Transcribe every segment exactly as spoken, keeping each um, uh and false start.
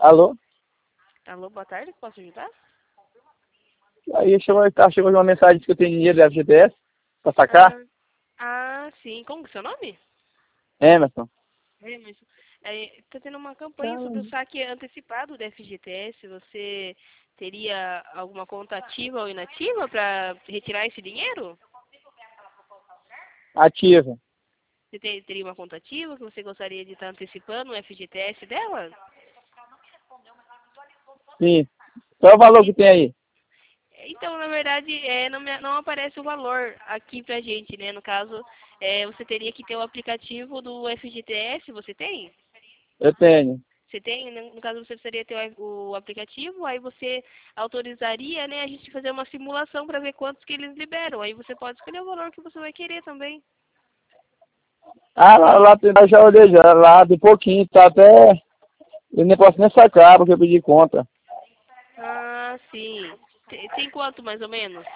Alô? Alô, boa tarde, posso ajudar? Aí chegou, tá, chegou uma mensagem que eu tenho dinheiro da F G T S pra sacar. Ah, ah, sim. Como que é o seu nome? Emerson. Emerson. É, tá tendo uma campanha sobre o saque antecipado da F G T S. Você teria alguma conta ativa ou inativa para retirar esse dinheiro? Ativa. Você te- teria uma conta ativa que você gostaria de estar antecipando o F G T S dela? Sim. Qual é o valor que tem aí? Então, na verdade, é, não, me- não aparece o valor aqui pra gente, né? No caso, é, você teria que ter o aplicativo do F G T S, você tem? Eu tenho. Você tem, né? No caso, você precisaria ter o o aplicativo, aí você autorizaria, né, a gente fazer uma simulação para ver quantos que eles liberam. Aí você pode escolher o valor que você vai querer também. Ah, lá, lá tem- eu já olhei já, lá tem pouquinho, tá até. Eu nem posso nem sacar porque eu pedi conta. Ah, sim. Tem, tem quanto mais ou menos?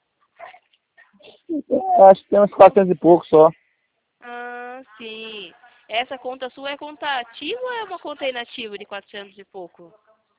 Eu acho que tem uns quatrocentos e pouco só. Ah, sim. Essa conta sua é conta ativa ou é uma conta inativa de quatrocentos e pouco?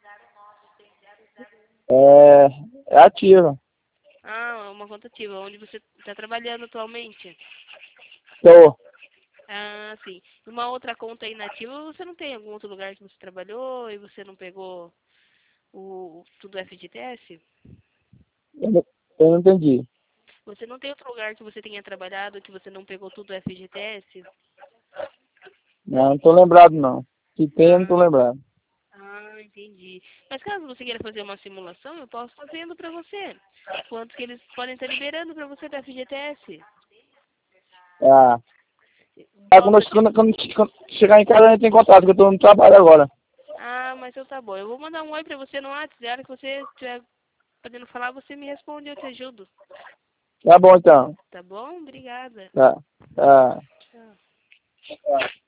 É, é ativa. Ah, é uma conta ativa, onde você está trabalhando atualmente. Tô. Ah, sim. Uma outra conta inativa, você não tem algum outro lugar que você trabalhou e você não pegou o tudo F G T S? Eu não, eu não entendi. Você não tem outro lugar que você tenha trabalhado que você não pegou tudo F G T S? Não, não tô lembrado não. Se tem, eu não tô Ah, lembrado. ah, entendi. Mas caso você queira fazer uma simulação, eu posso estar vendo para você. Quanto que eles podem estar liberando para você da F G T S? Ah. Ah, quando, Posso eu- aqui? quando, quando quando chegar em casa a gente tem contato, que eu tô no trabalho agora. Ah, mas então tá bom. Eu vou mandar um oi para você no WhatsApp. A hora que você estiver podendo falar, você me responde e eu te ajudo. Tá bom então. Tá bom? Obrigada. Tá. Tá. Tchau.